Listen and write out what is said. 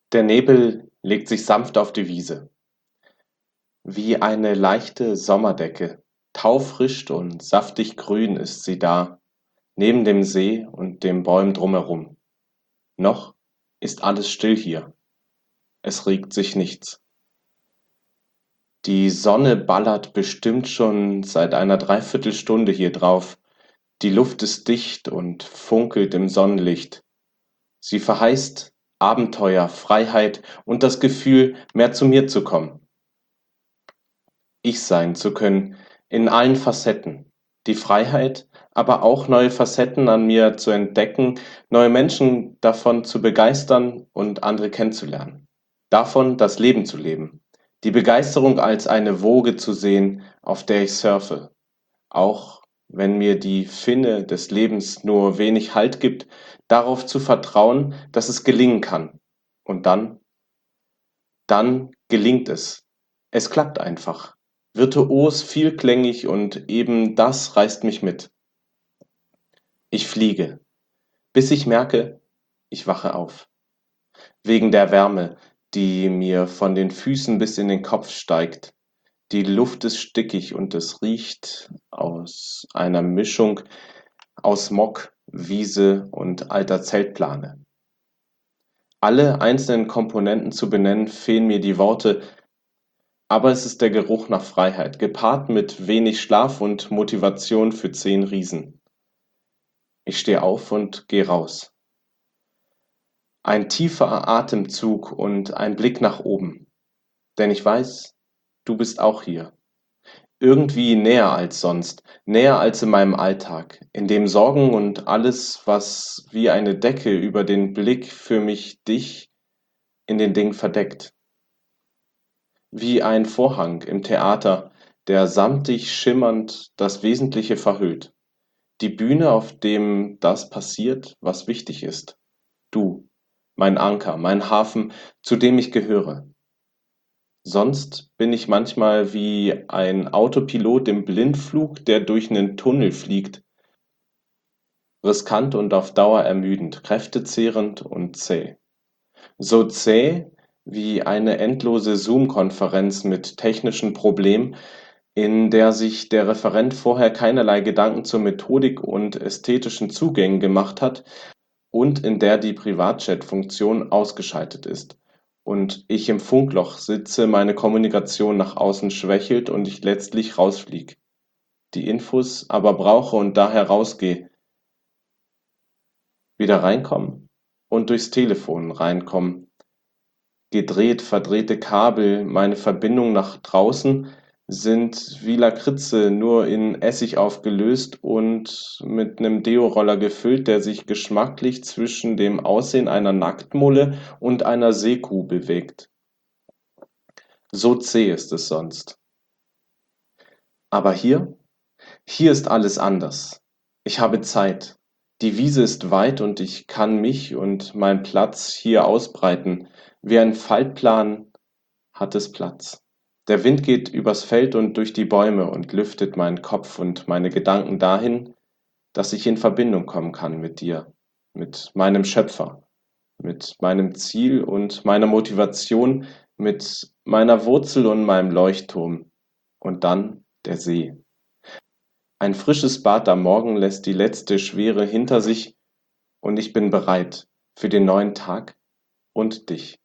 Der Nebel legt sich sanft auf die Wiese, wie eine leichte Sommerdecke. Taufrisch und saftig grün ist sie da, neben dem See und den Bäumen drumherum. Noch ist alles still hier, es regt sich nichts. Die Sonne ballert bestimmt schon seit einer Dreiviertelstunde hier drauf. Die Luft ist dicht und funkelt im Sonnenlicht. Sie verheißt Abenteuer, Freiheit und das Gefühl, mehr zu mir zu kommen. Ich sein zu können in allen Facetten. Die Freiheit, aber auch neue Facetten an mir zu entdecken, neue Menschen davon zu begeistern und andere kennenzulernen. Davon das Leben zu leben. Die Begeisterung als eine Woge zu sehen, auf der ich surfe. Auch wenn mir die Finne des Lebens nur wenig Halt gibt, darauf zu vertrauen, dass es gelingen kann. Und dann gelingt es. Es klappt einfach. Virtuos, vielklängig und eben das reißt mich mit. Ich fliege, bis ich merke, ich wache auf. Wegen der Wärme, die mir von den Füßen bis in den Kopf steigt. Die Luft ist stickig und es riecht aus einer Mischung aus Smog, Wiese und alter Zeltplane. Alle einzelnen Komponenten zu benennen, fehlen mir die Worte, aber es ist der Geruch nach Freiheit, gepaart mit wenig Schlaf und Motivation für 10 Riesen. Ich stehe auf und gehe raus. Ein tiefer Atemzug und ein Blick nach oben. Denn ich weiß, du bist auch hier. Irgendwie näher als sonst, näher als in meinem Alltag, in dem Sorgen und alles, was wie eine Decke über den Blick für mich dich in den Dingen verdeckt. Wie ein Vorhang im Theater, der samtig schimmernd das Wesentliche verhüllt. Die Bühne, auf dem das passiert, was wichtig ist. Du, mein Anker, mein Hafen, zu dem ich gehöre. Sonst bin ich manchmal wie ein Autopilot im Blindflug, der durch 'nen Tunnel fliegt, riskant und auf Dauer ermüdend, kräftezehrend und zäh. So zäh wie eine endlose Zoom-Konferenz mit technischen Problemen, in der sich der Referent vorher keinerlei Gedanken zur Methodik und ästhetischen Zugängen gemacht hat und in der die Privatchat-Funktion ausgeschaltet ist und ich im Funkloch sitze, meine Kommunikation nach außen schwächelt und ich letztlich rausfliege, die Infos aber brauche und daher rausgehe, wieder reinkommen und durchs Telefon reinkommen, gedreht, verdrehte Kabel, meine Verbindung nach draußen sind wie Lakritze, nur in Essig aufgelöst und mit 'nem Deo-Roller gefüllt, der sich geschmacklich zwischen dem Aussehen einer Nacktmulle und einer Seekuh bewegt. So zäh ist es sonst. Aber hier ist alles anders. Ich habe Zeit. Die Wiese ist weit und ich kann mich und meinen Platz hier ausbreiten. Wie ein Faltplan hat es Platz. Der Wind geht übers Feld und durch die Bäume und lüftet meinen Kopf und meine Gedanken dahin, dass ich in Verbindung kommen kann mit dir, mit meinem Schöpfer, mit meinem Ziel und meiner Motivation, mit meiner Wurzel und meinem Leuchtturm. Und dann der See. Ein frisches Bad am Morgen lässt die letzte Schwere hinter sich und ich bin bereit für den neuen Tag und dich.